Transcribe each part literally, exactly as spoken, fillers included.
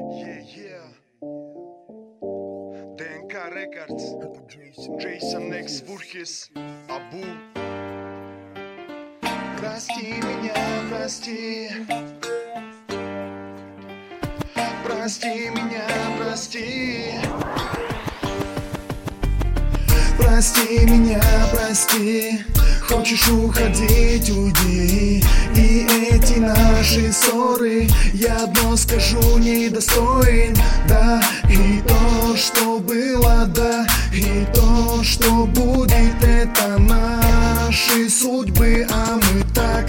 Yeah, yeah. ДНК Records. Джейсон Экс Вурхис. Абу. Прости меня, прости. Прости меня, прости. Прости меня, прости. Хочешь уходить, уйди. И эти наши ссоры, я одно скажу, недостоин. Да, и то, что было, да, и то, что будет, это наши судьбы. А мы так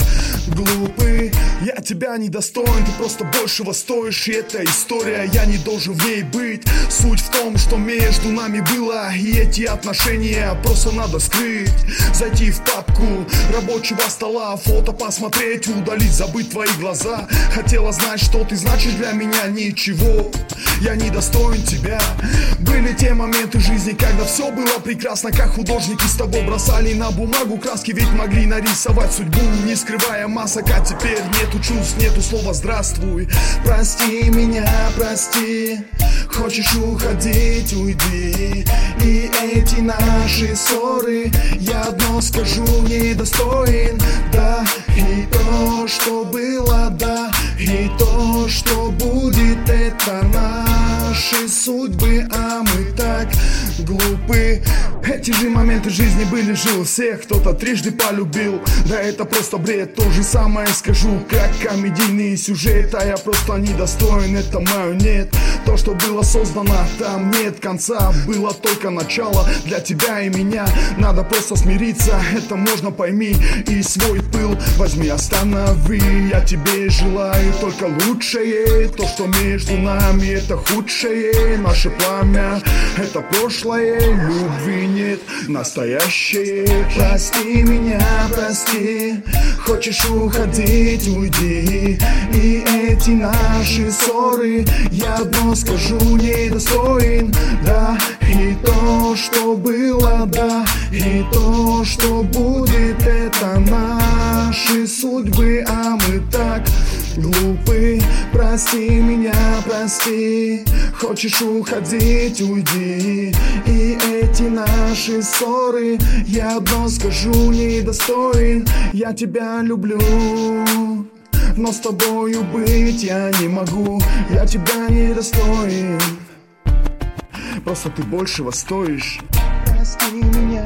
глупы. Я тебя недостоин, ты просто большего стоишь. И эта история, я не должен в ней быть. Суть в том, что между нами было, и эти отношения просто надо скрыть. Зайти в папку рабочего стола, фото посмотреть, удалить, забыть твои глаза. Хотела знать, что ты значишь для меня, ничего. Я недостоин тебя. Были те моменты жизни, когда все было прекрасно, как художники с тобой бросали на бумагу краски, ведь могли нарисовать судьбу, не скрывая масок. А теперь нету чувств, нету слова здравствуй. Прости меня, прости. Хочешь уходить, уйди. И эти наши ссоры, я одно скажу, недостоин. Да, и то, что было, да, и то, что будет, это наши судьбы. А мы так глупы. Эти же моменты жизни были, жил всех, кто-то трижды полюбил. Да это просто бред, то же самое скажу, как комедийный сюжет. А я просто недостоин, это мое нет. То, что было создано, там нет конца, было только начало. Для тебя и меня надо просто смириться, это можно, пойми. И свой пыл возьми, останови. Я тебе желаю только лучшее. То, что между нами, это худшее. Наше пламя, это прошлое. Любви нет, настоящее. Прости меня, прости. Хочешь уходить, уйди. И эти наши ссоры, я одно скажу, недостоин. Да, и то, что было, да, и то, что будет, это наши судьбы. А мы так глупы. Прости меня, прости. Хочешь уходить, уйди. И эти наши ссоры, я одно скажу, недостоин. Я тебя люблю, но с тобою быть я не могу. Я тебя недостоин. Просто ты большего стоишь. Прости меня.